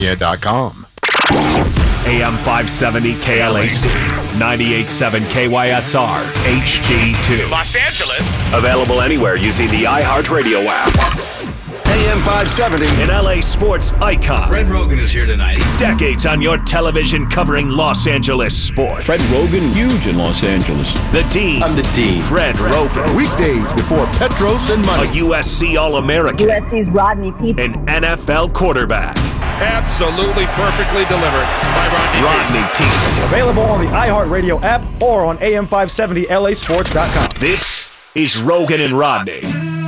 Yeah.com. AM 570 KLAC, 98.7 KYSR, HD2. Los Angeles. Available anywhere using the iHeartRadio app. AM 570. An LA sports icon. Fred Rogan is here tonight. Decades on your television covering Los Angeles sports. Fred Rogan, huge in Los Angeles. The Dean. I'm the Dean. Fred Rogan. Weekdays before Petros and A Money. USC All-American. USC's Rodney Peete. An NFL quarterback. Absolutely perfectly delivered by Rodney Peete. Available on the iHeartRadio app or on AM570LAsports.com. This is Rogan and Rodney.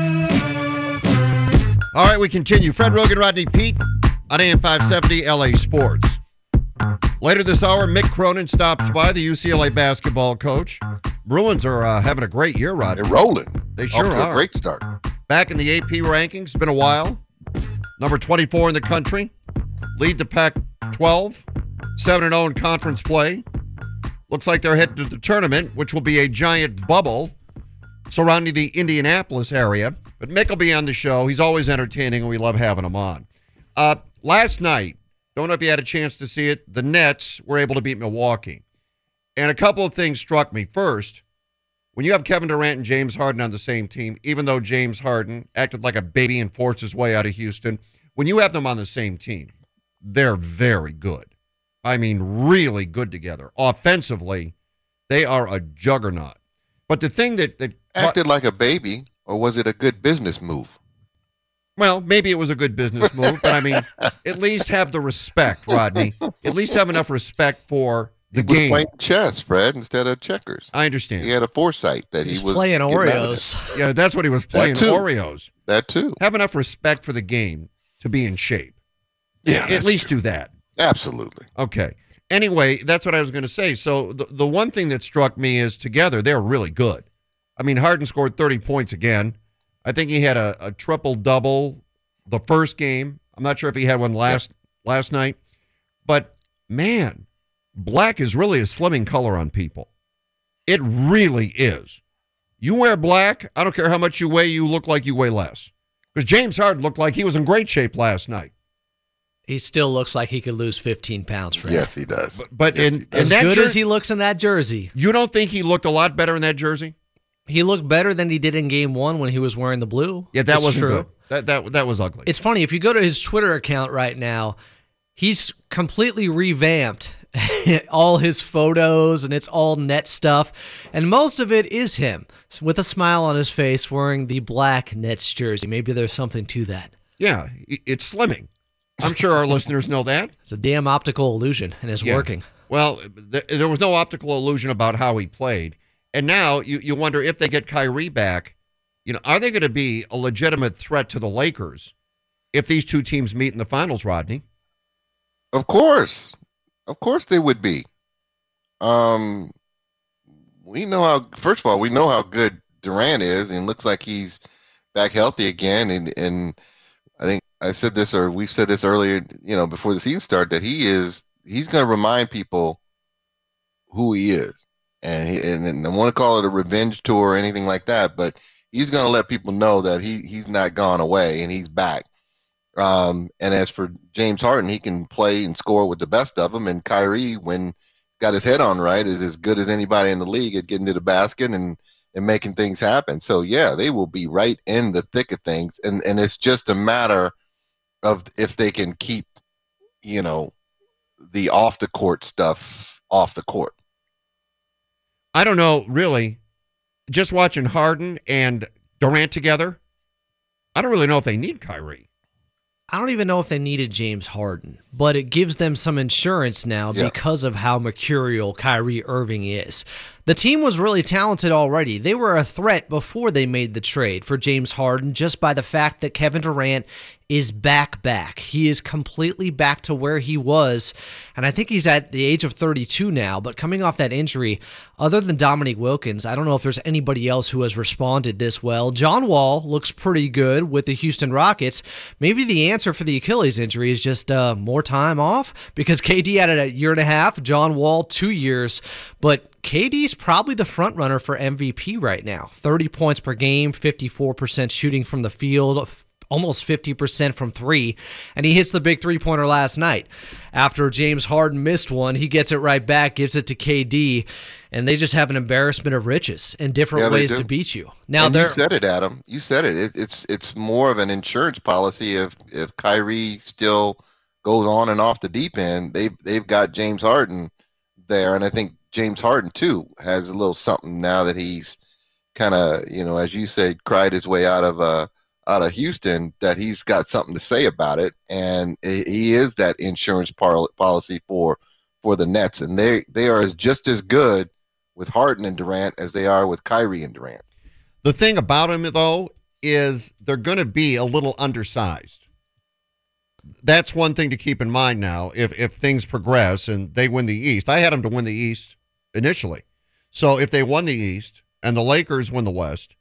All right, we continue. Fred Rogan, Rodney Peete on AM 570 LA Sports. Later this hour, Mick Cronin stops by, the UCLA basketball coach. Bruins are having a great year, Rodney. They're rolling. They sure Off to are. a great start. Back in the AP rankings, it's been a while. Number 24 in the country. Lead the Pac-12. 7-0 in conference play. Looks like they're headed to the tournament, which will be a giant bubble surrounding the Indianapolis area. But Mick will be on the show. He's always entertaining, and we love having him on. Last night, don't know if you had a chance to see it, the Nets were able to beat Milwaukee. And a couple of things struck me. First, when you have Kevin Durant and James Harden on the same team, even though James Harden acted like a baby and forced his way out of Houston, when you have them on the same team, they're very good. I mean, really good together. Offensively, they are a juggernaut. But the thing that Acted like a baby, or was it a good business move? well, maybe it was a good business move, but I mean, at least have the respect, Rodney. At least have enough respect for the He was game. playing chess, Fred, instead of checkers. I understand. He had a foresight that He's he was playing getting out of Oreos. Yeah, that's what he was playing, too. Oreos. it. That too. Have enough respect for the game to be in shape. Yeah, At that's least true. do that. Absolutely. Okay. Anyway, that's what I was going to say. So the one thing that struck me is together, they're really good. I mean, Harden scored 30 points again. I think he had a triple-double the first game. I'm not sure if he had one last night. But, man, black is really a slimming color on people. It really is. You wear black, I don't care how much you weigh, you look like you weigh less. Because James Harden looked like he was in great shape last night. He still looks like he could lose 15 pounds for Yes, he does. But Yes, in, he in does. As that good jersey, as he looks in that jersey. you don't think he looked a lot better in that jersey? He looked better than he did in game one when he was wearing the blue. Yeah, that It's wasn't true. good. That was ugly. It's funny, if you go to his Twitter account right now, he's completely revamped all his photos, and it's all net stuff. And most of it is him with a smile on his face wearing the black Nets jersey. Maybe there's something to that. Yeah, it's slimming. I'm sure our listeners know that. It's a damn optical illusion, and it's Yeah. working. Well, there was no optical illusion about how he played. And now you wonder if they get Kyrie back, are they going to be a legitimate threat to the Lakers if these two teams meet in the finals, Rodney? Of course they would be. We know how good Durant is, and looks like he's back healthy again. And I think I said this, or we've said this earlier, before the season started, that he's going to remind people who he is. And I want to call it a revenge tour or anything like that, but he's going to let people know that he's not gone away and he's back. And as for James Harden, he can play and score with the best of them. And Kyrie, when got his head on right, is as good as anybody in the league at getting to the basket and making things happen. So, yeah, they will be right in the thick of things. And it's just a matter of if they can keep, the off-the-court stuff off the court. I don't know, really. Just watching Harden and Durant together, I don't really know if they need Kyrie. I don't even know if they needed James Harden, but it gives them some insurance now because of how mercurial Kyrie Irving is. The team was really talented already. They were a threat before they made the trade for James Harden just by the fact that Kevin Durant is back. He is completely back to where he was, and I think he's at the age of 32 now, but coming off that injury, other than Dominique Wilkins, I don't know if there's anybody else who has responded this well. John Wall looks pretty good with the Houston Rockets. Maybe the answer for the Achilles injury is just more time off, because KD had it a year and a half, John Wall 2 years, but KD's probably the front runner for MVP right now. 30 points per game, 54% shooting from the field, almost 50% from three, and he hits the big three-pointer last night. After James Harden missed one, he gets it right back, gives it to KD, and they just have an embarrassment of riches and different ways to beat you. Now, you said it, Adam. You said it. It's more of an insurance policy. If Kyrie still goes on and off the deep end, they've got James Harden there, and I think James Harden too has a little something now that he's kind of, as you said, cried his way out of Houston, that he's got something to say about it, and he is that insurance policy for the Nets, and they are just as good with Harden and Durant as they are with Kyrie and Durant. The thing about him, though, is they're going to be a little undersized. That's one thing to keep in mind now if things progress and they win the East. I had them to win the East initially. So if they won the East and the Lakers win the West,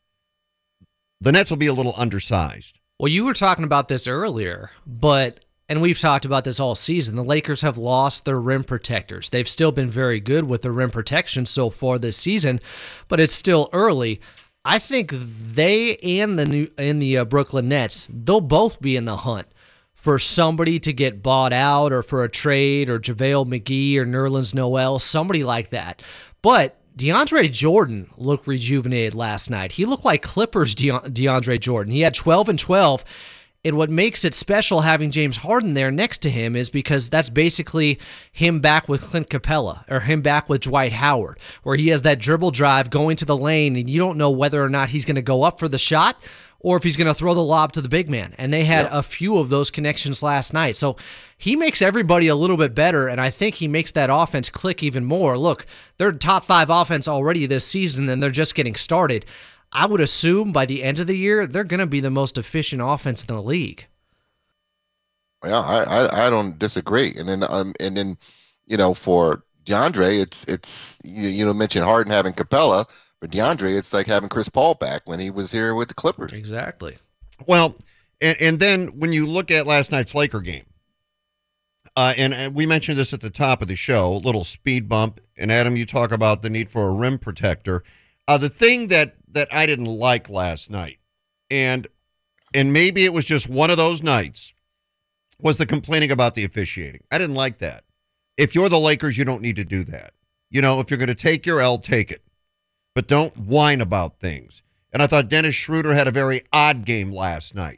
the Nets will be a little undersized. Well, you were talking about this earlier, and we've talked about this all season. The Lakers have lost their rim protectors. They've still been very good with their rim protection so far this season, but it's still early. I think they and the Brooklyn Nets, they'll both be in the hunt for somebody to get bought out or for a trade, or JaVale McGee or Nerlens Noel, somebody like that. But DeAndre Jordan looked rejuvenated last night. He looked like Clippers DeAndre Jordan. He had 12 and 12. And what makes it special having James Harden there next to him is because that's basically him back with Clint Capella, or him back with Dwight Howard, where he has that dribble drive going to the lane, and you don't know whether or not he's going to go up for the shot or if he's going to throw the lob to the big man. And they had a few of those connections last night. So he makes everybody a little bit better, and I think he makes that offense click even more. Look, they're top 5 offense already this season, and they're just getting started. I would assume by the end of the year, they're going to be the most efficient offense in the league. Well, I don't disagree. And then for DeAndre, it's you mentioned Harden having Capella. For DeAndre, it's like having Chris Paul back when he was here with the Clippers. Exactly. Well, and then when you look at last night's Laker game, and we mentioned this at the top of the show, a little speed bump. And Adam, you talk about the need for a rim protector. The thing that I didn't like last night, and maybe it was just one of those nights, was the complaining about the officiating. I didn't like that. If you're the Lakers, you don't need to do that. If you're going to take your L, take it. But don't whine about things. And I thought Dennis Schroeder had a very odd game last night,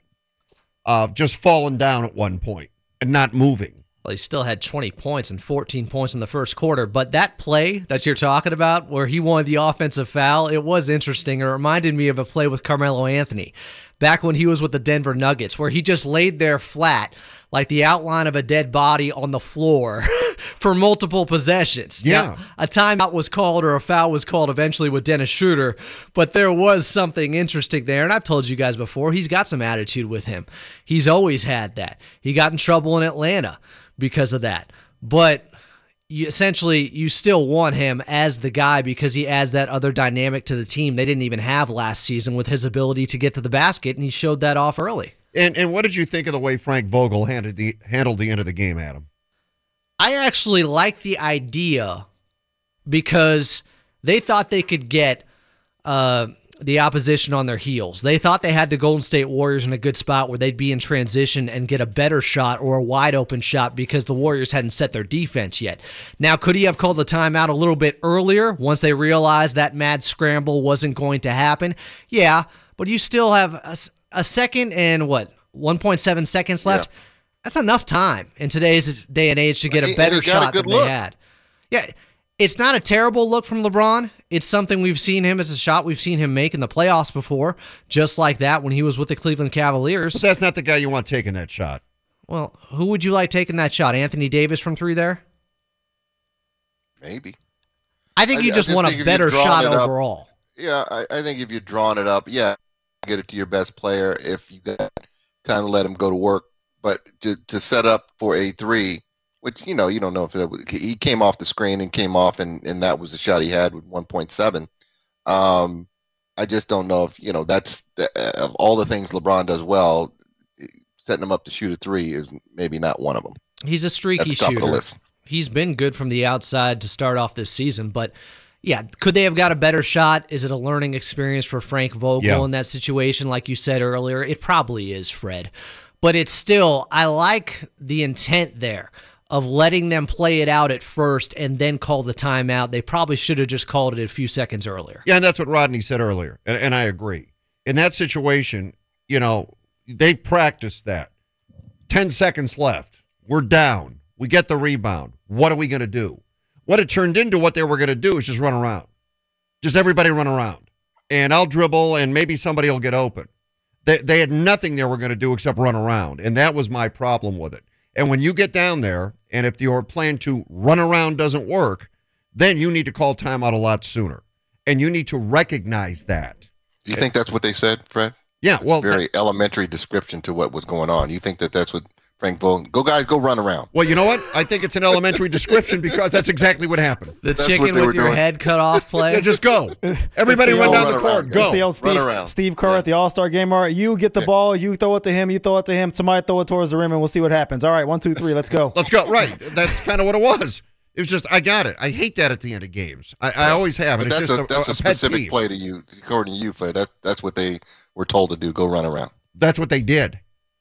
just falling down at one point and not moving. Well, he still had 20 points and 14 points in the first quarter. But that play that you're talking about where he wanted the offensive foul, it was interesting. It reminded me of a play with Carmelo Anthony back when he was with the Denver Nuggets, where he just laid there flat like the outline of a dead body on the floor for multiple possessions. Yeah. Now, a timeout was called or a foul was called eventually with Dennis Schroeder, but there was something interesting there. And I've told you guys before, he's got some attitude with him. He's always had that. He got in trouble in Atlanta because of that. But you still want him as the guy because he adds that other dynamic to the team they didn't even have last season with his ability to get to the basket, and he showed that off early. And what did you think of the way Frank Vogel handled the end of the game, Adam? I actually like the idea because they thought they could get the opposition on their heels. They thought they had the Golden State Warriors in a good spot where they'd be in transition and get a better shot or a wide open shot because the Warriors hadn't set their defense yet. Now, could he have called the timeout a little bit earlier once they realized that mad scramble wasn't going to happen? Yeah, but you still have a second and 1.7 seconds left. Yeah. That's enough time in today's day and age to get a better shot than they had. Yeah, it's not a terrible look from LeBron. It's something we've seen him as a shot we've seen him make in the playoffs before, just like that when he was with the Cleveland Cavaliers. But that's not the guy you want taking that shot. Well, who would you like taking that shot? Anthony Davis from 3 there? Maybe. I think you just want a better shot overall. Yeah, I think if you're drawing it up, get it to your best player if you got time to let him go to work. But to set up for a 3, which, you don't know if he came off the screen and came off, and that was the shot he had with 1.7. I just don't know if, that's of all the things LeBron does well, setting him up to shoot a 3 is maybe not one of them. He's a streaky shooter. He's been good from the outside to start off this season, but Yeah, could they have got a better shot? Is it a learning experience for Frank Vogel in that situation, like you said earlier? It probably is, Fred. But it's still, I like the intent there of letting them play it out at first and then call the timeout. They probably should have just called it a few seconds earlier. Yeah, and that's what Rodney said earlier, and I agree. In that situation, they practiced that. 10 seconds left. We're down. We get the rebound. What are we going to do? What it turned into, what they were going to do is just run around. Just everybody run around. And I'll dribble, and maybe somebody will get open. They had nothing they were going to do except run around, and that was my problem with it. And when you get down there, and if your plan to run around doesn't work, then you need to call timeout a lot sooner. And you need to recognize that. Do you think that's what they said, Fred? Yeah, well, very elementary description to what was going on. You think that's what Frank Vogel, go guys, go run around. Well, you know what? I think it's an elementary description because that's exactly what happened. That's chicken with your head cut off play. Yeah, just go. Everybody run down the court. Go. It's the old Steve Kerr at the All-Star game. All right, you get the ball, you throw it to him, somebody throw it towards the rim, and we'll see what happens. All right, 1, 2, 3, let's go. Let's go. Right. That's kind of what it was. It was just, I got it. I hate that at the end of games. I always have. But it's that's a specific peeve. play to you, according to you, Fred. That's what they were told to do, go run around. That's what they did.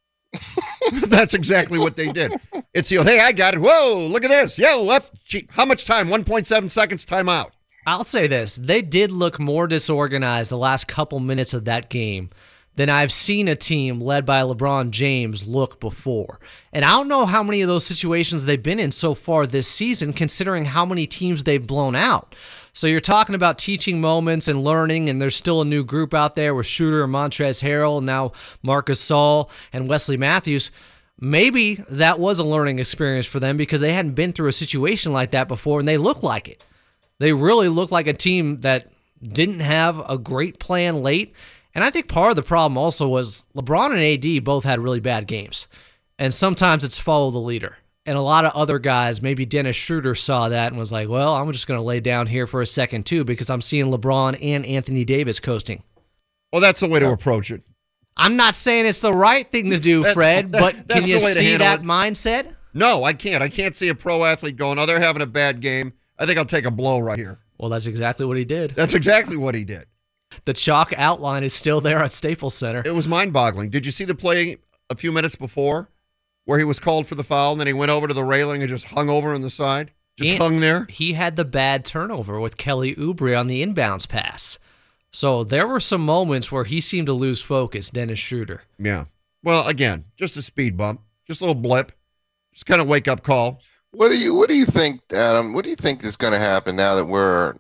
That's exactly what they did. It's hey, I got it. Whoa, look at this. Yo, up. How much time? 1.7 seconds timeout. I'll say this. They did look more disorganized the last couple minutes of that game than I've seen a team led by LeBron James look before. And I don't know how many of those situations they've been in so far this season, considering how many teams they've blown out. So you're talking about teaching moments and learning, and there's still a new group out there with Schroeder and Montrezl Harrell, now Marc Gasol and Wesley Matthews. Maybe that was a learning experience for them because they hadn't been through a situation like that before, and they look like it. They really look like a team that didn't have a great plan late. And I think part of the problem also was LeBron and AD both had really bad games. And sometimes it's follow the leader. And a lot of other guys, maybe Dennis Schroeder saw that and was like, well, I'm just going to lay down here for a second too because I'm seeing LeBron and Anthony Davis coasting. Well, that's the way to approach it. I'm not saying it's the right thing to do, Fred, but can you see that mindset? No, I can't. I can't see a pro athlete going, oh, they're having a bad game. I think I'll take a blow right here. Well, that's exactly what he did. That's exactly what he did. The chalk outline is still there at Staples Center. It was mind-boggling. Did you see the play a few minutes before where he was called for the foul and then he went over to the railing and just hung over on the side? Just hung there? He had the bad turnover with Kelly Oubre on the inbounds pass. So there were some moments where he seemed to lose focus, Dennis Schroeder. Yeah. Well, again, just a speed bump. Just a little blip. Just kind of wake-up call. What do you think, Adam? What do you think is going to happen now that we're,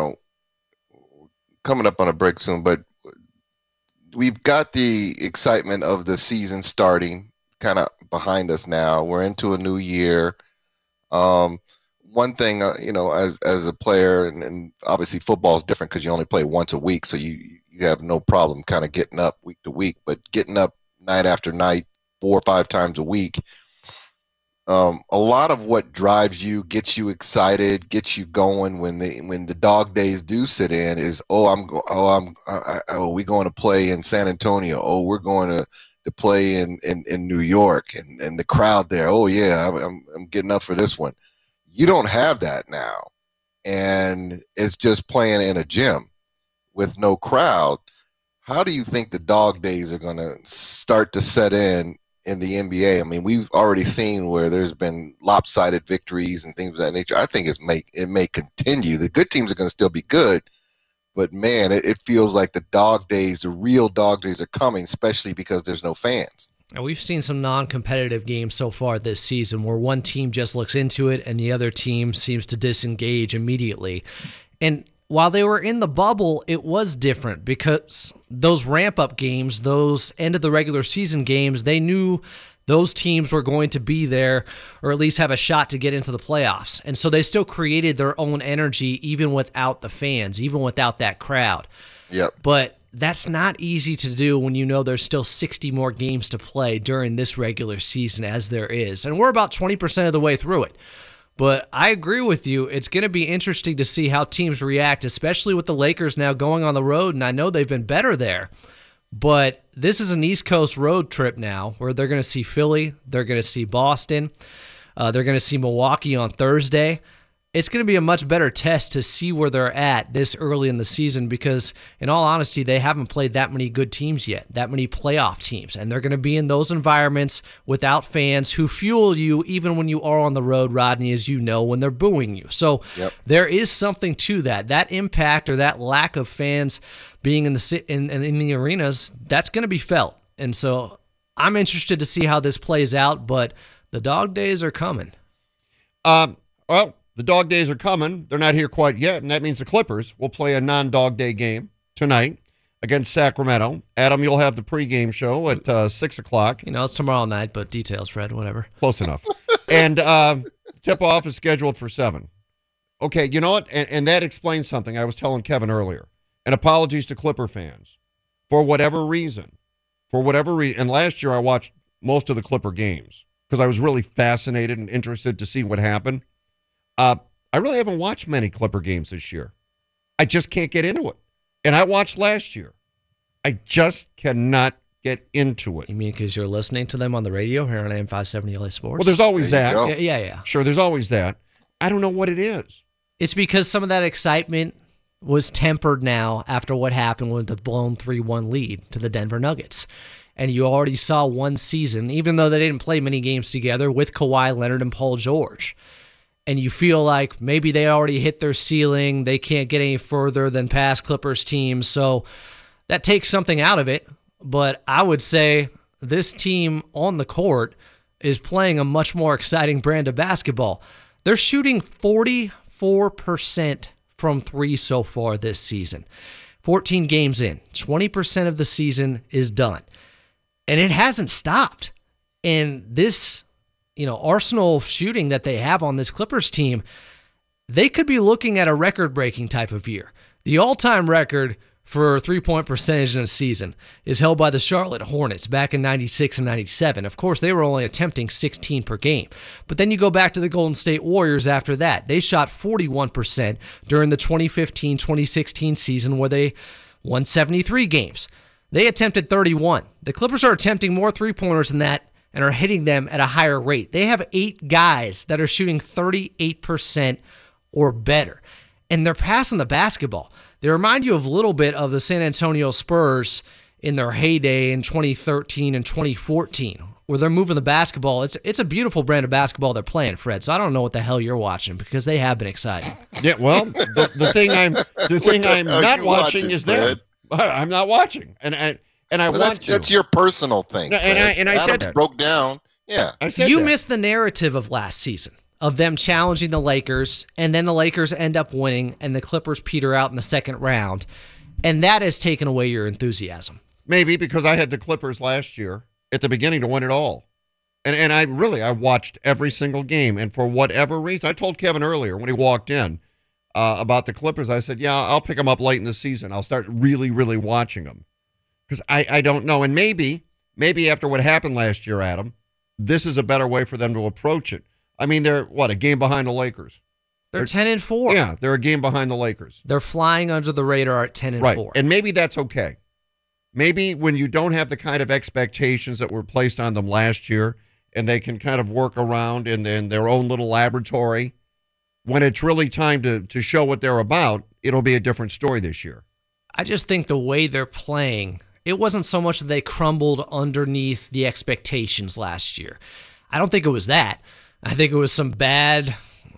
coming up on a break soon, but we've got the excitement of the season starting kind of behind us now. We're into a new year. One thing, as a player, and obviously football is different because you only play once a week, so you have no problem kind of getting up week to week, but getting up night after night, 4 or 5 times a week, a lot of what drives you, gets you excited, gets you going when the dog days do sit in is, we going to play in San Antonio. Oh, we're going to play in New York and the crowd there. Oh yeah, I'm getting up for this one. You don't have that now, and it's just playing in a gym with no crowd. How do you think the dog days are going to start to set in the NBA? I mean, we've already seen where there's been lopsided victories and things of that nature. I think it may continue. The good teams are going to still be good, but man, it feels like the real dog days are coming, especially because there's no fans. And we've seen some non-competitive games so far this season where one team just looks into it and the other team seems to disengage immediately. And while they were in the bubble, it was different because those ramp-up games, those end-of-the-regular season games, they knew those teams were going to be there or at least have a shot to get into the playoffs. And so they still created their own energy even without the fans, even without that crowd. Yep. But that's not easy to do when you know there's still 60 more games to play during this regular season as there is. And we're about 20% of the way through it. But I agree with you. It's going to be interesting to see how teams react, especially with the Lakers now going on the road, and I know they've been better there. But this is an East Coast road trip now where they're going to see Philly, they're going to see Boston, they're going to see Milwaukee on Thursday. it's going to be a much better test to see where they're at this early in the season because, in all honesty, they haven't played that many good teams yet, that many playoff teams. And they're going to be in those environments without fans who fuel you even when you are on the road, Rodney, as you know, when they're booing you. So there is something to that. That impact or that lack of fans being in the arenas, that's going to be felt. And so I'm interested to see how this plays out, but the dog days are coming. Well, the dog days are coming. They're not here quite yet, and that means the Clippers will play a non-dog day game tonight against Sacramento. Adam, you'll have the pregame show at 6 o'clock. You know, it's tomorrow night, but details, Fred, whatever. Close enough. And tip-off is scheduled for 7. Okay, you know what? And that explains something I was telling Kevin earlier. And apologies to Clipper fans. For whatever reason, and last year I watched most of the Clipper games because I was really fascinated and interested to see what happened. I really haven't watched many Clipper games this year. I just can't get into it. And I watched last year. I just cannot get into it. You mean because you're listening to them on the radio here on AM 570 LA Sports? Well, there's always that. Yeah. Sure, there's always that. I don't know what it is. It's because some of that excitement was tempered now after what happened with the blown 3-1 lead to the Denver Nuggets. And you already saw one season, even though they didn't play many games together, with Kawhi Leonard and Paul George. And you feel like maybe they already hit their ceiling, they can't get any further than past Clippers teams, so that takes something out of it. But I would say this team on the court is playing a much more exciting brand of basketball. They're shooting 44% from 3 so far this season. 14 games in, 20% of the season is done. And it hasn't stopped. And this arsenal of shooting that they have on this Clippers team, they could be looking at a record-breaking type of year. The all-time record for three-point percentage in a season is held by the Charlotte Hornets back in 96 and 97. Of course, they were only attempting 16 per game. But then you go back to the Golden State Warriors after that. They shot 41% during the 2015-2016 season where they won 73 games. They attempted 31. The Clippers are attempting more three-pointers than that and are hitting them at a higher rate. They have 8 guys that are shooting 38% or better, and they're passing the basketball. They remind you of a little bit of the San Antonio Spurs in their heyday in 2013 and 2014, where they're moving the basketball. It's a beautiful brand of basketball they're playing, Fred, so I don't know what the hell you're watching because they have been exciting. Yeah, well, the thing I'm not watching is there. I'm not watching, and I want to. That's your personal thing. No, and I said that. Broke down. Yeah, I said you that. missed the narrative of last season of them challenging the Lakers, and then the Lakers end up winning, and the Clippers peter out in the second round, and that has taken away your enthusiasm. Maybe because I had the Clippers last year at the beginning to win it all, and I watched every single game, and for whatever reason, I told Kevin earlier when he walked in about the Clippers, I said, yeah, I'll pick them up late in the season. I'll start really, really watching them. Because I don't know. And maybe after what happened last year, Adam, this is a better way for them to approach it. I mean, they're, a game behind the Lakers? They're 10-4. Yeah, they're a game behind the Lakers. They're flying under the radar at 10-4. Right, and maybe that's okay. Maybe when you don't have the kind of expectations that were placed on them last year, and they can kind of work around in their own little laboratory, when it's really time to show what they're about, it'll be a different story this year. I just think the way they're playing, it wasn't so much that they crumbled underneath the expectations last year. I don't think it was that. I think it was some bad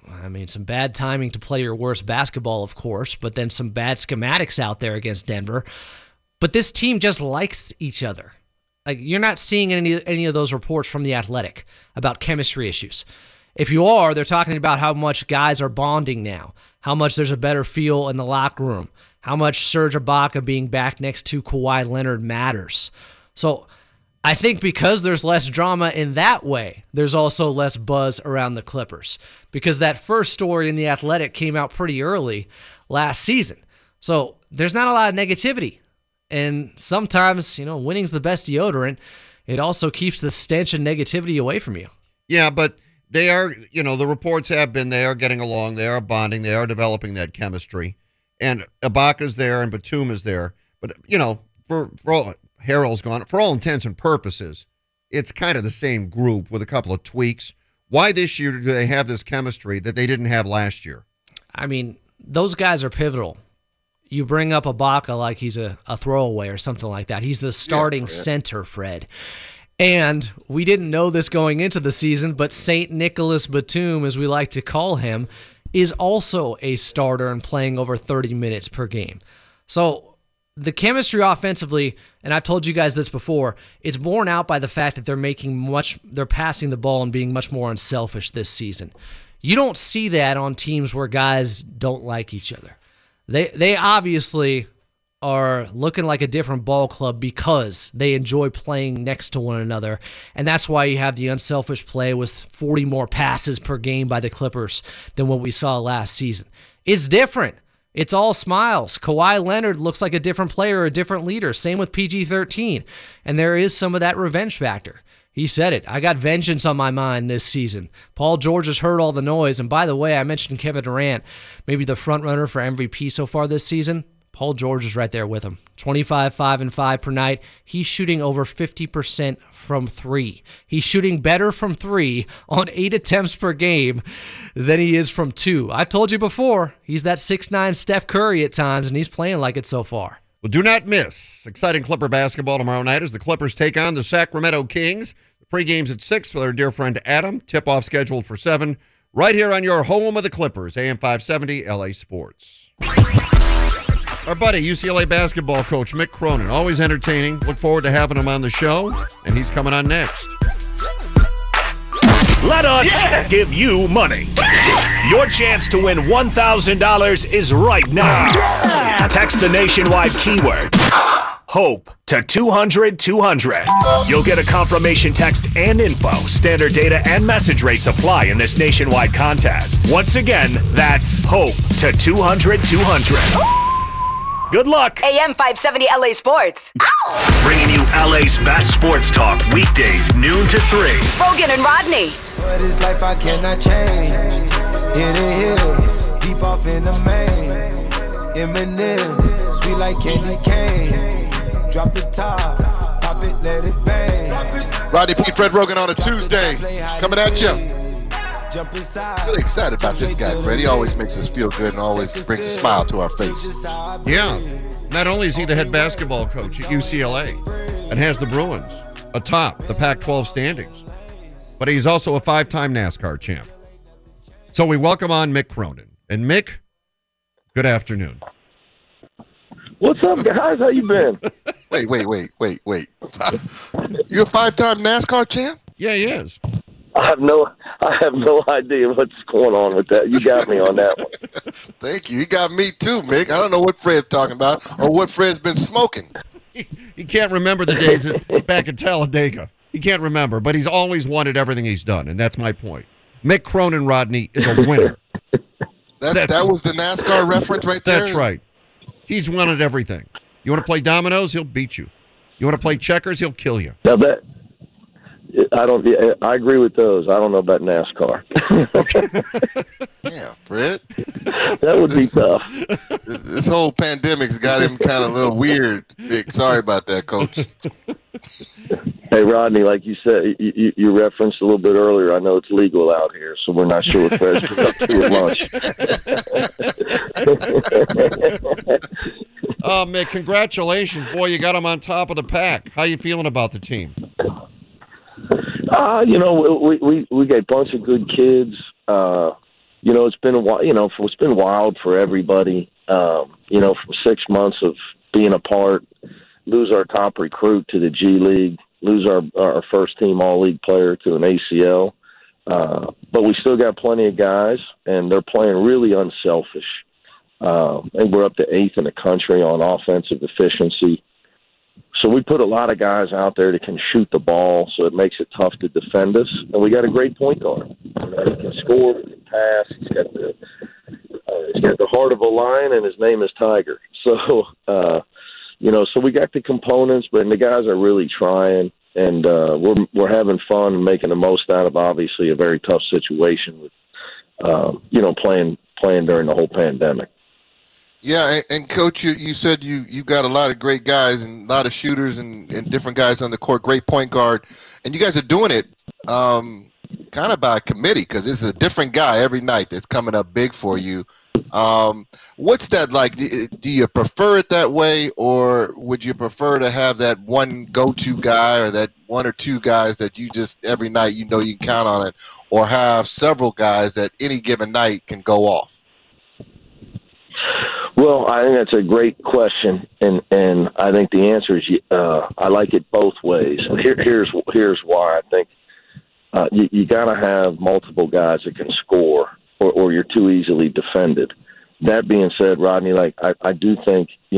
timing to play your worst basketball, of course, but then some bad schematics out there against Denver. But this team just likes each other. Like, you're not seeing any of those reports from The Athletic about chemistry issues. If you are, they're talking about how much guys are bonding now, how much there's a better feel in the locker room, how much Serge Ibaka being back next to Kawhi Leonard matters. So I think because there's less drama in that way, there's also less buzz around the Clippers. Because that first story in The Athletic came out pretty early last season. So there's not a lot of negativity. And sometimes, winning's the best deodorant. It also keeps the stench and negativity away from you. Yeah, but they are, the reports have been they are getting along. They are bonding. They are developing that chemistry. And Ibaka's there and Batum is there. But, for all, Harrell's gone. For all intents and purposes, it's kind of the same group with a couple of tweaks. Why this year do they have this chemistry that they didn't have last year? I mean, those guys are pivotal. You bring up Ibaka like he's a throwaway or something like that. He's the starting center, Fred. And we didn't know this going into the season, but St. Nicholas Batum, as we like to call him, is also a starter and playing over 30 minutes per game. So the chemistry offensively, and I've told you guys this before, it's borne out by the fact that they're passing the ball and being much more unselfish this season. You don't see that on teams where guys don't like each other. They obviously are looking like a different ball club because they enjoy playing next to one another, and that's why you have the unselfish play with 40 more passes per game by the Clippers than what we saw last season. It's different. It's all smiles. Kawhi Leonard looks like a different player, a different leader. Same with PG-13, and there is some of that revenge factor. He said it. I got vengeance on my mind this season. Paul George has heard all the noise. And by the way, I mentioned Kevin Durant, maybe the front runner for MVP so far this season. Paul George is right there with him. 25, 5, and 5 per night. He's shooting over 50% from three. He's shooting better from three on 8 attempts per game than he is from 2. I've told you before, he's that 6'9" Steph Curry at times, and he's playing like it so far. Well, do not miss exciting Clipper basketball tomorrow night as the Clippers take on the Sacramento Kings. The pregame's at 6 with our dear friend Adam. Tip-off scheduled for 7. Right here on your home of the Clippers, AM 570, LA Sports. Our buddy, UCLA basketball coach Mick Cronin, always entertaining. Look forward to having him on the show, and he's coming on next. Let us give you money. Your chance to win $1,000 is right now. Text the nationwide keyword HOPE to 200-200. You'll get a confirmation text and info. Standard data and message rates apply in this nationwide contest. Once again, that's HOPE to 200-200. Good luck. AM 570 LA Sports. Bringing you LA's best sports talk weekdays noon to 3. Rogan and Rodney. But it's life I cannot change. Hit the hills, deep off in the main. Eminem, sweet like candy cane. Drop the top, pop it, let it bang. Rodney P. Fred Rogan on a Tuesday, coming at you. Really excited about this guy, Fred. He always makes us feel good and always brings a smile to our face. Yeah. Not only is he the head basketball coach at UCLA and has the Bruins atop the Pac-12 standings, but he's also a 5-time NASCAR champ. So we welcome on Mick Cronin. And Mick, good afternoon. What's up, guys? How you been? Wait. You're a 5-time NASCAR champ? Yeah, he is. I have no idea what's going on with that. You got me on that one. Thank you. You got me too, Mick. I don't know what Fred's talking about or what Fred's been smoking. He can't remember the days back in Talladega. He can't remember, but he's always wanted everything he's done, and that's my point. Mick Cronin, Rodney, is a winner. That was the NASCAR reference right there? That's right. He's wanted everything. You want to play dominoes? He'll beat you. You want to play checkers? He'll kill you. Now I agree with those. I don't know about NASCAR. Yeah, Fred. That would be tough. This whole pandemic's got him kind of a little weird. Vic. Sorry about that, Coach. Hey, Rodney, like you said, you referenced a little bit earlier, I know it's legal out here, so we're not sure what Fred's up to at lunch. Oh, Mick, congratulations. Boy, you got him on top of the pack. How you feeling about the team? We got a bunch of good kids. It's been a while. It's been wild for everybody. For 6 months of being apart, lose our top recruit to the G League, lose our first team all-league player to an ACL. But we still got plenty of guys, and they're playing really unselfish. I think we're up to 8th in the country on offensive efficiency. So we put a lot of guys out there that can shoot the ball, so it makes it tough to defend us. And we got a great point guard. He can score, he can pass. He's got the heart of a lion, and his name is Tiger. So, so we got the components, but the guys are really trying, and we're having fun and making the most out of obviously a very tough situation with, playing during the whole pandemic. Yeah, and Coach, you said you got a lot of great guys and a lot of shooters and different guys on the court, great point guard, and you guys are doing it. kind of by committee because it's a different guy every night that's coming up big for you. What's that like? Do you prefer it that way, or would you prefer to have that one go-to guy or that one or two guys that you just every night you know you can count on it, or have several guys that any given night can go off? Well, I think that's a great question, and I think the answer is I like it both ways. And here's why I think you got to have multiple guys that can score, or you're too easily defended. That being said, Rodney, like I do think you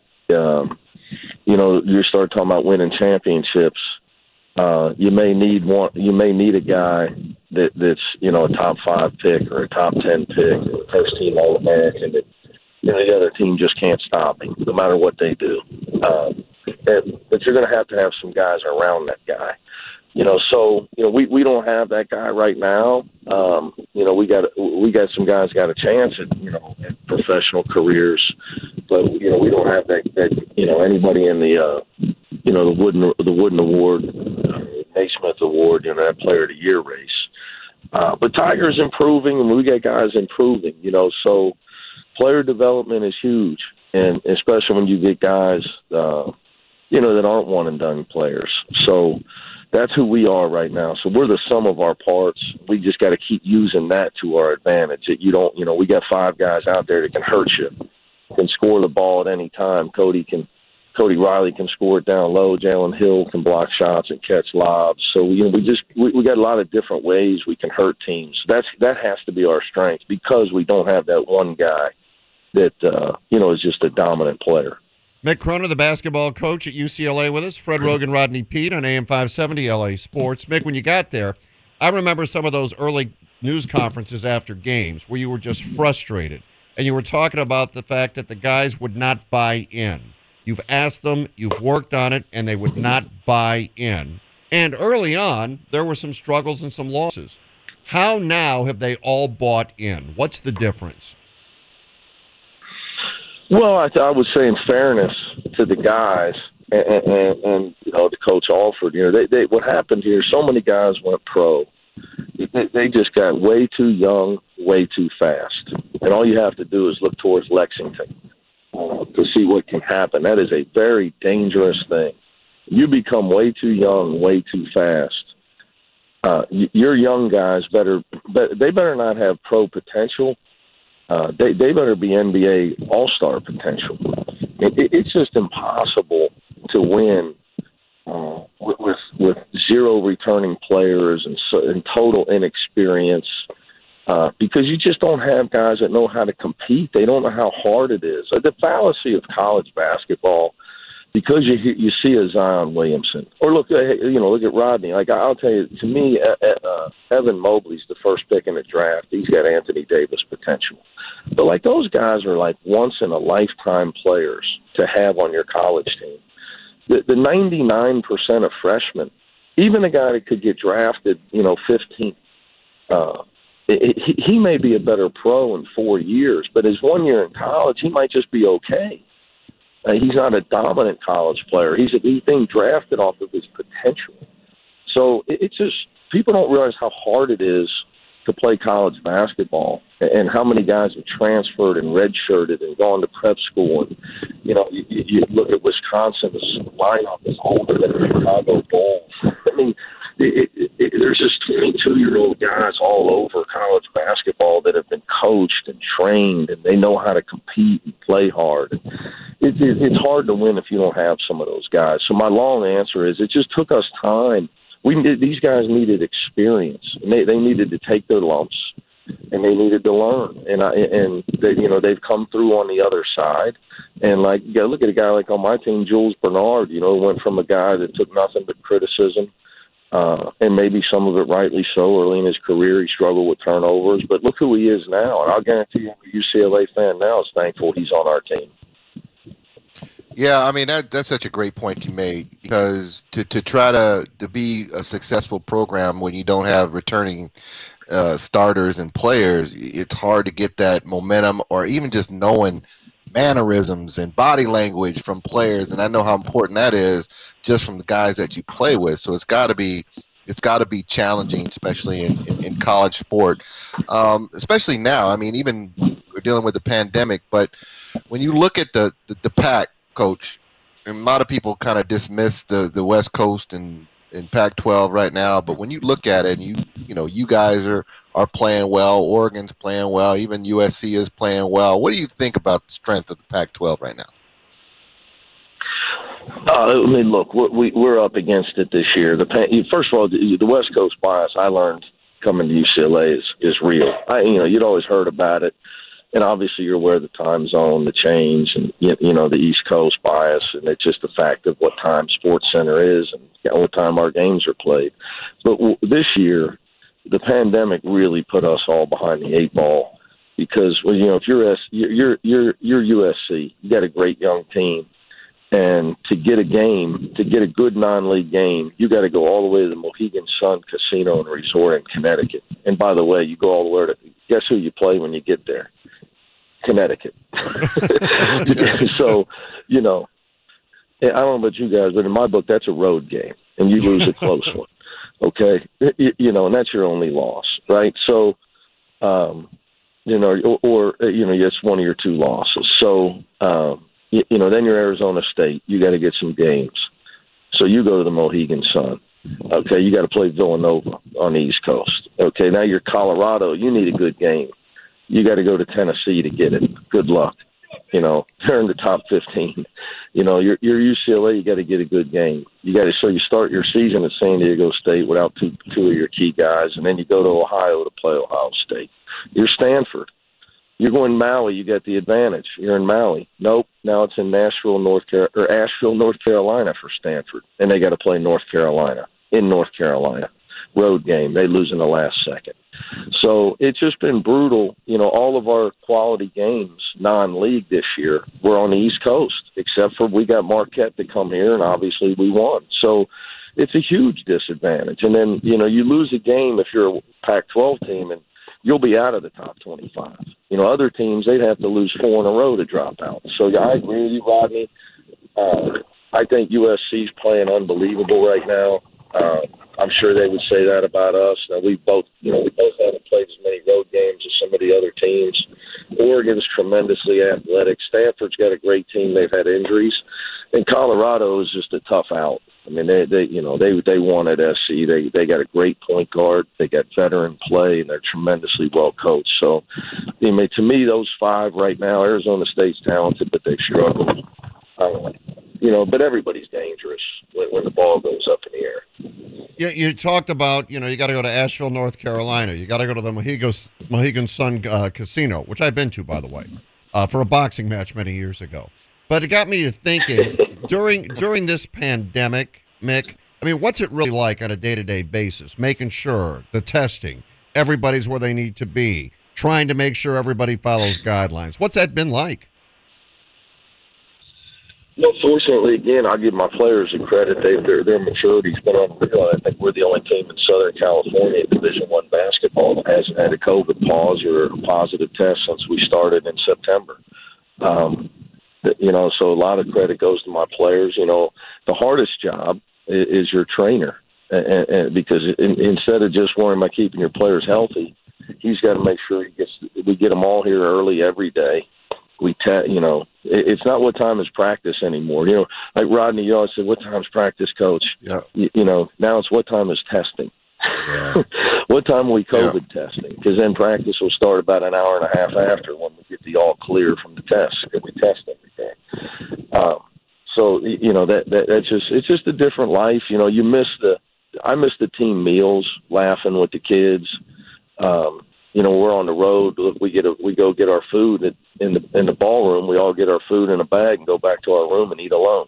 start talking about winning championships. You may need one. You may need a guy that's a top 5 pick or a top 10 pick, or a first team All-American that. The other team just can't stop him, no matter what they do. But you're going to have some guys around that guy. So we don't have that guy right now. We got some guys got a chance at professional careers, but we don't have that anybody in the Wooden Award, Naismith Award, that Player of the Year race. But Tiger's improving, and we got guys improving. So. Player development is huge, and especially when you get guys, that aren't one-and-done players. So that's who we are right now. So we're the sum of our parts. We just got to keep using that to our advantage. That we got 5 guys out there that can hurt you, can score the ball at any time. Cody Riley can score it down low. Jalen Hill can block shots and catch lobs. So we got a lot of different ways we can hurt teams. That has to be our strength because we don't have that one guy that is just a dominant player. Mick Cronin, the basketball coach at UCLA with us. Fred Rogan, Rodney Peete on AM 570 LA Sports. Mick, when you got there, I remember some of those early news conferences after games where you were just frustrated, and you were talking about the fact that the guys would not buy in. You've asked them, you've worked on it, and they would not buy in. And early on, there were some struggles and some losses. How now have they all bought in? What's the difference? Well, I would say in fairness to the guys and to Coach Alford, what happened here, so many guys went pro. They just got way too young, way too fast. And all you have to do is look towards Lexington to see what can happen. That is a very dangerous thing. You become way too young, way too fast. Your young guys better not have pro potential. They better be NBA All-Star potential. It's just impossible to win with 0 returning players and total inexperience because you just don't have guys that know how to compete. They don't know how hard it is. The fallacy of college basketball, because you see a Zion Williamson, or look at Rodney. Like I'll tell you, to me, Evan Mobley's the first pick in the draft. He's got Anthony Davis potential, but like those guys are like once in a lifetime players to have on your college team. The 99% of freshmen, even a guy that could get drafted, 15th, he may be a better pro in 4 years, but his 1 year in college, he might just be okay. He's not a dominant college player. He's being drafted off of his potential. So it's just people don't realize how hard it is to play college basketball and how many guys have transferred and redshirted and gone to prep school. And, you look at Wisconsin's lineup is older than the Chicago Bulls. I mean, there's just 22-year-old guys all over college basketball that have been coached and trained, and they know how to compete and play hard. It's hard to win if you don't have some of those guys. So my long answer is it just took us time. These guys needed experience, and they needed to take their lumps, and they needed to learn. And they've come through on the other side. And like you got to look at a guy like on my team, Jules Bernard. Went from a guy that took nothing but criticism. And maybe some of it rightly so. Early in his career, he struggled with turnovers. But look who he is now. And I'll guarantee you, a UCLA fan now is thankful he's on our team. Yeah, I mean, that's such a great point you made, because to try to be a successful program when you don't have returning starters and players, it's hard to get that momentum or even just knowing mannerisms and body language from players. And I know how important that is just from the guys that you play with. So it's got to be it's got to be challenging, especially in college sport, especially now. I mean, even we're dealing with the pandemic, but when you look at the Pac, Coach, and a lot of people kind of dismiss the West Coast and Pac-12 right now, but when you look at it, and you guys are playing well, Oregon's playing well, even USC is playing well. What do you think about the strength of the Pac-12 right now? I mean, look, we're up against it this year. First of all, the West Coast bias I learned coming to UCLA is real. You'd always heard about it, and obviously you're aware of the time zone, the change, and the East Coast bias, and it's just the fact of what time Sports Center is and what time our games are played. But this year, the pandemic really put us all behind the eight ball because if you're USC, you got a great young team. And to get a good non-league game, you got to go all the way to the Mohegan Sun Casino and Resort in Connecticut. And by the way, you go all the way to, guess who you play when you get there? Connecticut. So, I don't know about you guys, but in my book, that's a road game, and you lose a close one. Okay? And that's your only loss, right? So, it's one of your two losses. So, then you're Arizona State. You got to get some games. So you go to the Mohegan Sun. Okay, you got to play Villanova on the East Coast. Okay, now you're Colorado. You need a good game. You got to go to Tennessee to get it. Good luck. They're in the top 15. You're UCLA. You got to get a good game. So you start your season at San Diego State without two of your key guys, and then you go to Ohio to play Ohio State. You're Stanford. You're going Maui. You got the advantage. You're in Maui. Nope. Now it's in Asheville, North Carolina for Stanford, and they got to play North Carolina in North Carolina. Road game. They lose in the last second. So it's just been brutal. All of our quality games, non-league this year, were on the East Coast, except for we got Marquette to come here, and obviously we won. So it's a huge disadvantage. And then you lose a game if you're a Pac-12 team, and you'll be out of the top 25. Other teams, they'd have to lose 4 in a row to drop out. So, yeah, I agree with you, Rodney. I think USC's playing unbelievable right now. I'm sure they would say that about us. Now, we both haven't played as many road games as some of the other teams. Oregon's tremendously athletic. Stanford's got a great team. They've had injuries. And Colorado is just a tough out. I mean, they won at SC. They got a great point guard. They got veteran play, and they're tremendously well coached. So, to me, those 5 right now, Arizona State's talented, but they've struggled. But everybody's dangerous when the ball goes up in the air. Yeah, you talked about, you got to go to Asheville, North Carolina. You got to go to the Mohegan Sun Casino, which I've been to, by the way, for a boxing match many years ago. But it got me to thinking, during this pandemic, Mick, what's it really like on a day-to-day basis? Making sure the testing, everybody's where they need to be, trying to make sure everybody follows guidelines. What's that been like? Well, fortunately, again, I give my players the credit. Their maturity's been unreal. I think we're the only team in Southern California in Division I basketball that hasn't had a COVID pause or a positive test since we started in September. So a lot of credit goes to my players. The hardest job is your trainer, and because instead of just worrying about keeping your players healthy, he's got to make sure we get them all here early every day. It's not what time is practice anymore. Like Rodney, you always said, what time's practice, coach? Yeah. Now it's what time is testing. Yeah. What time are we COVID testing? Because then practice will start about an hour and a half after when we get the all clear from the test, because we test every day. It's just a different life. I miss the team meals, laughing with the kids. We're on the road. We go get our food in the ballroom. We all get our food in a bag and go back to our room and eat alone.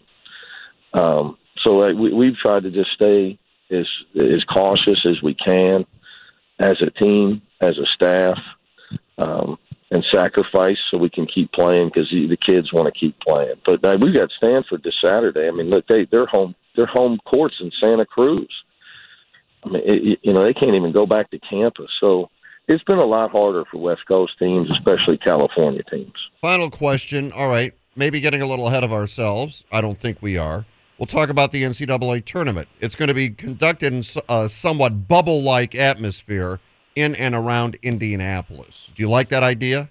We've tried to just stay as cautious as we can as a team, as a staff, and sacrifice so we can keep playing because the kids want to keep playing. But we've got Stanford this Saturday. Look, they're home courts in Santa Cruz. They can't even go back to campus. So it's been a lot harder for West Coast teams, especially California teams. Final question. All right, maybe getting a little ahead of ourselves. I don't think we are. we'll talk about the NCAA tournament. It's going to be conducted in a somewhat bubble-like atmosphere in and around Indianapolis. Do you like that idea?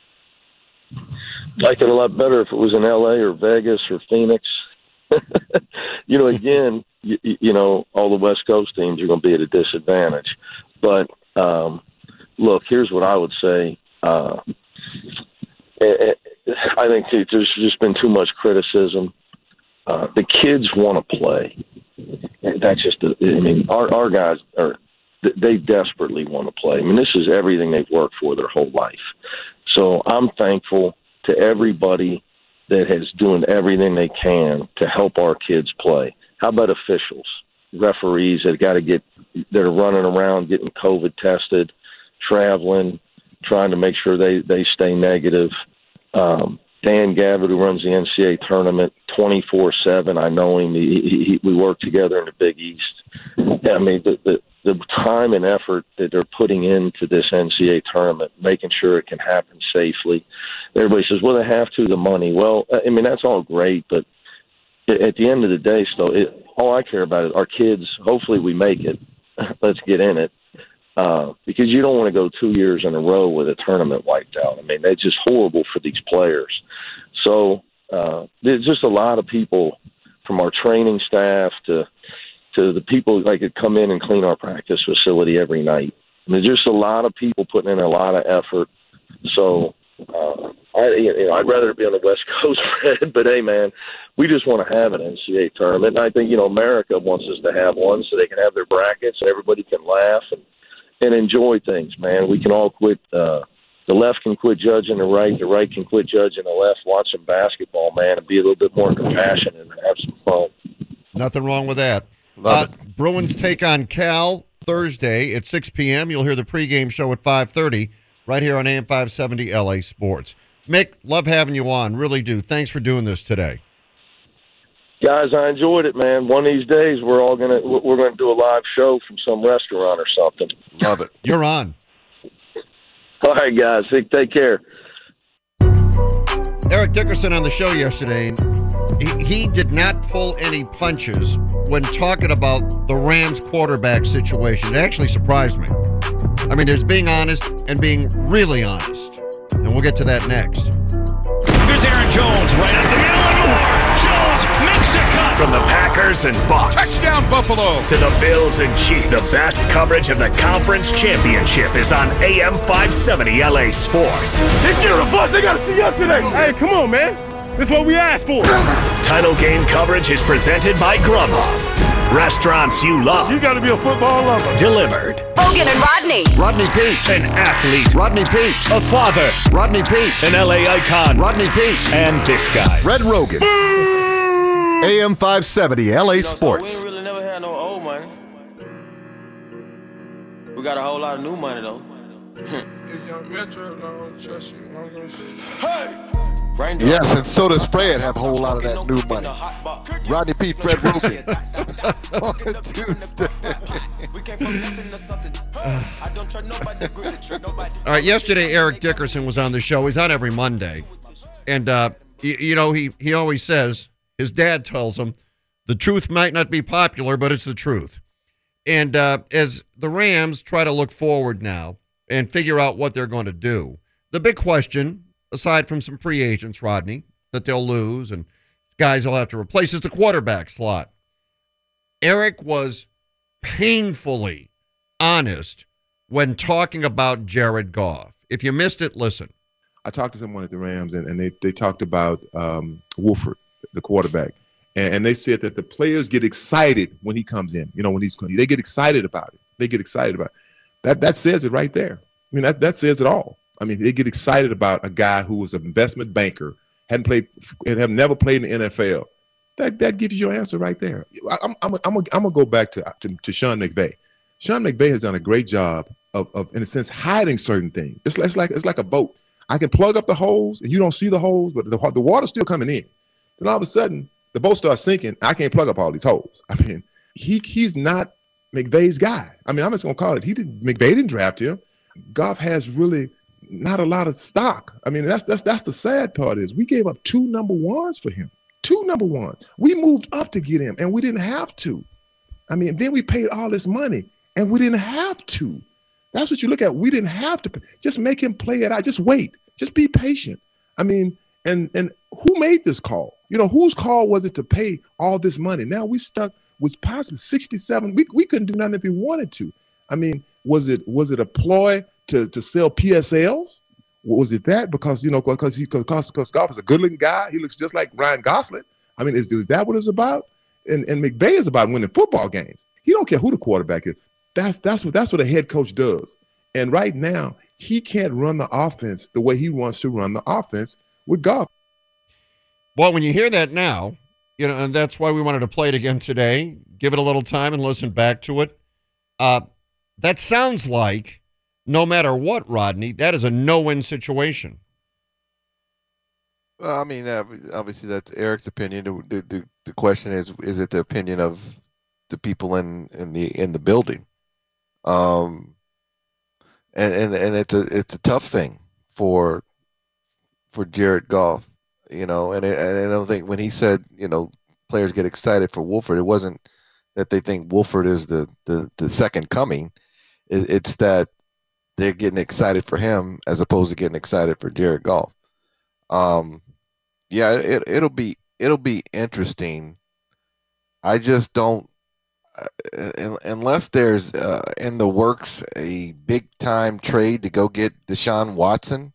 Like it a lot better if it was in L.A. or Vegas or Phoenix. Again, you know, all the West Coast teams are going to be at a disadvantage. But, look, here's what I would say. I think there's just been too much criticism. The kids want to play. That's just, our guys they desperately want to play. I mean, this is everything they've worked for their whole life. So I'm thankful to everybody that is doing everything they can to help our kids play. How about officials, referees that are running around getting COVID tested, traveling, trying to make sure they stay negative. Dan Gavitt, who runs the NCAA tournament 24/7, I know him. We work together in the Big East. I mean, the time and effort that they're putting into this NCAA tournament, making sure it can happen safely. Everybody says, well, they have to, the money. Well, I mean, that's all great, but at the end of the day, still, all I care about is our kids. Hopefully we make it. Let's get in it. Because you don't want to go 2 years in a row with a tournament wiped out. I mean, that's just horrible for these players. So there's just a lot of people, from our training staff to the people that come in and clean our practice facility every night. And there's just a lot of people putting in a lot of effort. So I'd rather be on the West Coast, Fred, but hey, man, we just want to have an NCAA tournament. And I think, America wants us to have one so they can have their brackets and everybody can laugh and enjoy things, man. We can all quit. The left can quit judging the right can quit judging the left. Watch some basketball, man, and be a little bit more compassionate and have some fun. Nothing wrong with that. Bruins take on Cal Thursday at 6 p.m. You'll hear the pregame show at 5:30 right here on AM 570 LA Sports. Mick, love having you on. Really do. Thanks for doing this today. Guys, I enjoyed it, man. One of these days, we're gonna do a live show from some restaurant or something. Love it. You're on. All right, guys. Take care. Eric Dickerson on the show yesterday. He did not pull any punches when talking about the Rams quarterback situation. It actually surprised me. I mean, there's being honest and being really honest. And we'll get to that next. Here's Aaron Jones right up the middle and more. Jones makes a cut. From the Packers and Bucks. Touchdown, Buffalo. To the Bills and Chiefs. The best coverage of the conference championship is on AM 570 LA Sports. Let's get the bus. They got to see us today. Hey, come on, man. That's what we asked for. Title game coverage is presented by Grubhub. Restaurants you love. You got to be a football lover. Delivered. Bogan and Rodney. Rodney Peace. An athlete. Rodney Peace. A father. Rodney Peace. An LA icon. Rodney Peace. And this guy. Fred Rogan. AM 570 LA Sports. So we ain't really never had no old money. We got a whole lot of new money though. Yes, and so does Fred have a whole lot of that new money. Rodney P. Fred Rogan. On Tuesday. All right, yesterday Eric Dickerson was on the show. He's on every Monday. And, he always says, his dad tells him, the truth might not be popular, but it's the truth. And as the Rams try to look forward now and figure out what they're going to do, the big question, aside from some free agents, Rodney, that they'll lose and guys they'll have to replace, is the quarterback slot. Eric was painfully honest when talking about Jared Goff. If you missed it, listen. I talked to someone at the Rams, and they talked about Wolford, the quarterback. And they said that the players get excited when he comes in. They get excited about it. They get excited about it. That says it right there. I mean, that says it all. I mean, they get excited about a guy who was an investment banker, hadn't played and have never played in the NFL. That gives you your answer right there. I'm gonna go back to Sean McVay. Sean McVay has done a great job of in a sense hiding certain things. It's like a boat. I can plug up the holes and you don't see the holes, but the water's still coming in. Then all of a sudden the boat starts sinking. I can't plug up all these holes. I mean, he's not McVay's guy. I mean, I'm just gonna call it. McVay didn't draft him. Goff has really not a lot of stock. I mean, that's the sad part is we gave up 2 number ones for him. 2 number ones. We moved up to get him, and we didn't have to. I mean, then we paid all this money, and we didn't have to. That's what you look at. We didn't have to. Just make him play it out. Just wait. Just be patient. I mean, and who made this call? You know, whose call was it to pay all this money? Now we stuck with possibly 67. We couldn't do nothing if we wanted to. I mean, was it a ploy to sell PSLs? Was it that? Because Goff is a good-looking guy. He looks just like Ryan Gosling. I mean, is that what it's about? And McVay is about winning football games. He don't care who the quarterback is. That's what a head coach does. And right now, he can't run the offense the way he wants to run the offense with Goff. Well, when you hear that now, you know, and that's why we wanted to play it again today, give it a little time and listen back to it. That sounds like, no matter what, Rodney, that is a no-win situation. Well, I mean, obviously that's Eric's opinion. The question is it the opinion of the people in the building? And it's a tough thing for Jared Goff, you know. And I don't think when he said, you know, players get excited for Wolford, it wasn't that they think Wolford is the second coming. It's that they're getting excited for him as opposed to getting excited for Jared Goff. Yeah, it'll be interesting. I just don't, unless there's in the works a big time trade to go get Deshaun Watson,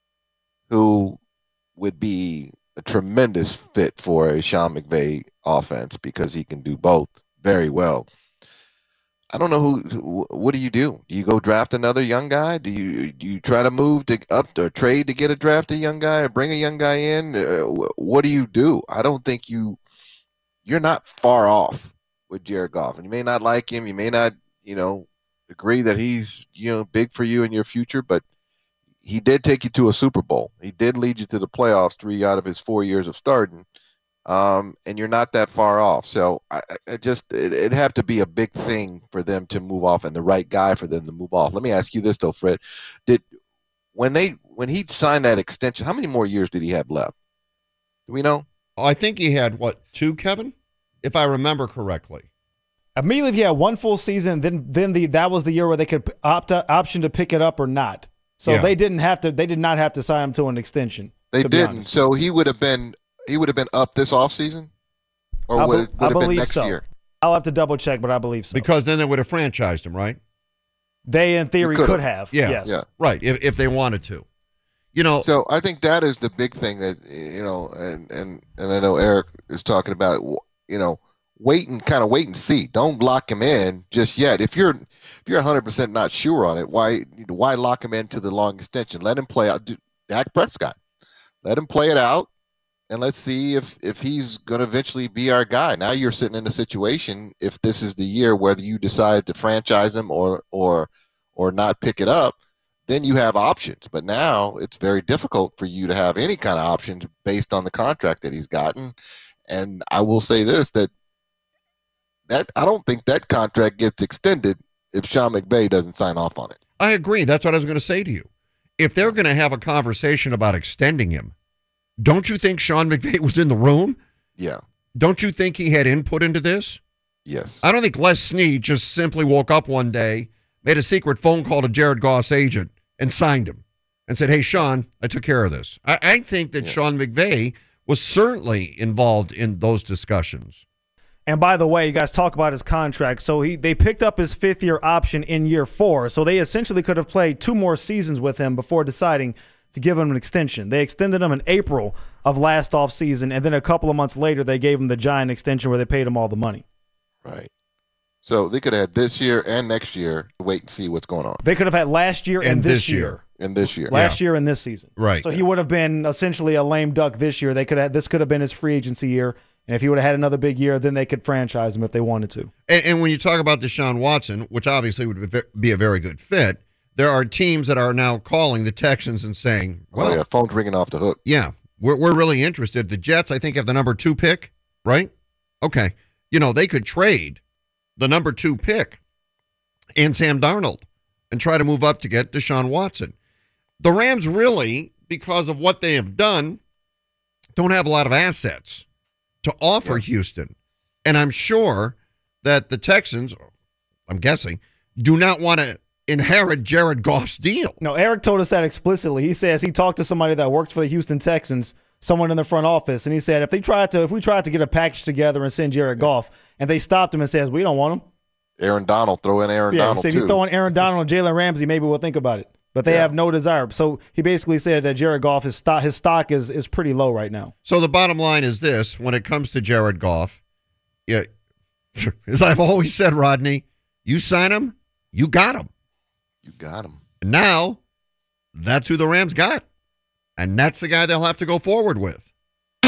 who would be a tremendous fit for a Sean McVay offense because he can do both very well. I don't know what do? Do you go draft another young guy? Do you try to move up or trade to get a drafted young guy or bring a young guy in? What do you do? I don't think you're not far off with Jared Goff. And you may not like him. You may not, you know, agree that he's, you know, big for you in your future, but he did take you to a Super Bowl. He did lead you to the playoffs 3 out of his 4 years of starting. And you're not that far off. So it'd have to be a big thing for them to move off and the right guy for them to move off. Let me ask you this though, Fred. When he signed that extension, how many more years did he have left? Do we know? I think he had, 2, Kevin? If I remember correctly. I believe he had 1 full season, then that was the year where they could option to pick it up or not. So Yeah. they did not have to sign him to an extension. They to be didn't. honest. So he would have been up this offseason? Or would it have been next year? I'll have to double check, but I believe so. Because then they would have franchised him, right? They, in theory, could have. Yeah. Yes. Yeah. Right, if they wanted to. You know, So I think that is the big thing that, you know, and I know Eric is talking about, you know, wait and see. Don't lock him in just yet. If you're 100% not sure on it, why lock him into the long extension? Let him play out. Dak Prescott. Let him play it out, and let's see if he's going to eventually be our guy. Now you're sitting in a situation, if this is the year whether you decide to franchise him or not pick it up, then you have options. But now it's very difficult for you to have any kind of options based on the contract that he's gotten. And I will say this, that I don't think that contract gets extended if Sean McVay doesn't sign off on it. I agree. That's what I was going to say to you. If they're going to have a conversation about extending him, don't you think Sean McVay was in the room? Yeah. Don't you think he had input into this? Yes. I don't think Les Snead just simply woke up one day, made a secret phone call to Jared Goff's agent, and signed him and said, hey, Sean, I took care of this. I think that Sean McVay was certainly involved in those discussions. And by the way, you guys talk about his contract. So they picked up his 5th-year option in year 4. So they essentially could have played 2 more seasons with him before deciding to give him an extension. They extended him in April of last offseason, and then a couple of months later, they gave him the giant extension where they paid him all the money. Right. So they could have had this year and next year to wait and see what's going on. They could have had last year and this year. And this year. Last year and this season. Right. So he would have been essentially a lame duck this year. This could have been his free agency year. And if he would have had another big year, then they could franchise him if they wanted to. And when you talk about Deshaun Watson, which obviously would be a very good fit, there are teams that are now calling the Texans and saying, well, phone's ringing off the hook. Yeah, we're really interested. The Jets, I think, have the number 2 pick, right? Okay. You know, they could trade the number 2 pick and Sam Darnold and try to move up to get Deshaun Watson. The Rams really, because of what they have done, don't have a lot of assets. to offer Houston. And I'm sure that the Texans, I'm guessing, do not want to inherit Jared Goff's deal. No, Eric told us that explicitly. He says he talked to somebody that worked for the Houston Texans, someone in the front office, and he said if we tried to get a package together and send Jared Goff, and they stopped him and says we don't want him. Aaron Donald, throw in Aaron Donald too. If you throw in Aaron Donald and Jalen Ramsey, maybe we'll think about it. But they have no desire. So he basically said that Jared Goff, his stock is pretty low right now. So the bottom line is this: when it comes to Jared Goff, as I've always said, Rodney, you sign him, you got him. You got him. And now, that's who the Rams got. And that's the guy they'll have to go forward with.